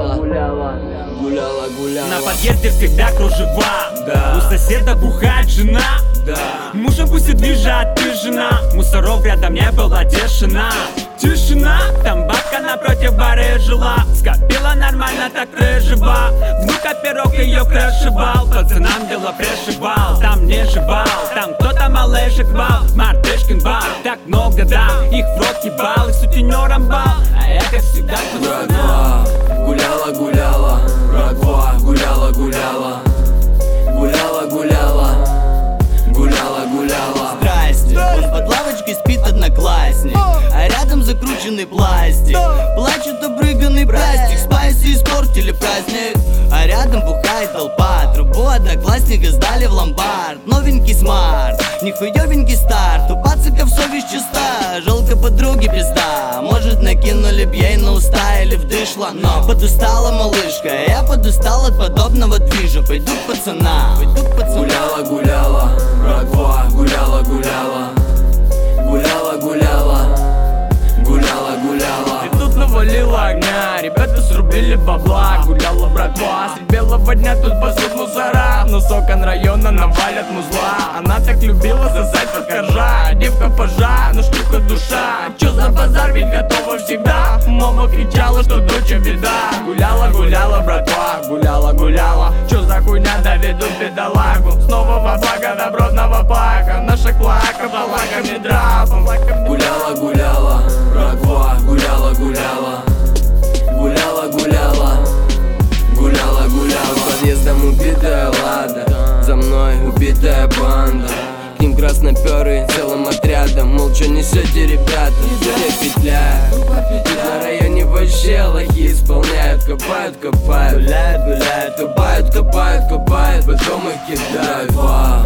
гуляла, гуляла, гуляла, гуляла. На подъезде всегда кружева, да. У соседа бухает жена, да. Мужа пусть и движет, ты жена. Мусоров рядом не было, тишина. Тишина, там бабка напротив бары жила. Скопила нормально, так проживал. Внука пирог ее крашивал. Пацанам дело пришивал. Там не жевал, там кто-то малышек вал. Мартышкин бар, так много дам. Их в рот ебал, и сутенером бал. А я как всегда Братва гуляла, гуляла, братва гуляла, гуляла, гуляла, гуляла, гуляла, гуляла. Здрасте, он под лавочкой спит одноклассник, а рядом закрученный пластик. Плачет обрыганный пластик, спайсы испортили праздник. А рядом бухает толпа, трубу одноклассника сдали в ломбард. Новенький смарт, нихуевенький старт, у пациков совесть чиста. Жалко подруги пизда, может накинули б ей на уста или вдышло. Но подустала малышка, я подустал от подобного движа. Пойду к пацанам, пойду к пацанам. Гуляла, гуляла, братва гуляла, гуляла, гуляла, гуляла, гуляла, гуляла. И тут навалило огня, ребята срубили бабла. Гуляла братва, средь белого дня тут пасут мусора. Но с окон района навалят музла. Она так любила сосать под коржа. Девка пожа, но штука душа. Чё за базар, ведь готова всегда. Мама кричала, что доча беда. Гуляла, гуляла братва, гуляла, гуляла. Чё за хуйня, доведут бедолагу. Снова во благо добротного плака. Наша клака балаками драпом. Гуляла, гуляла, братва гуляла, гуляла, гуляла, гуляла, гуляла, гуляла. Под подъездом убитая Лада, за мной убитая банда. К ним красноперы целым отрядом. Молча несете, ребята, где петляют. Тут на районе вообще лохи исполняют. Копают, копают, гуляют, гуляют. Копают, копают, копают, потом их кидают.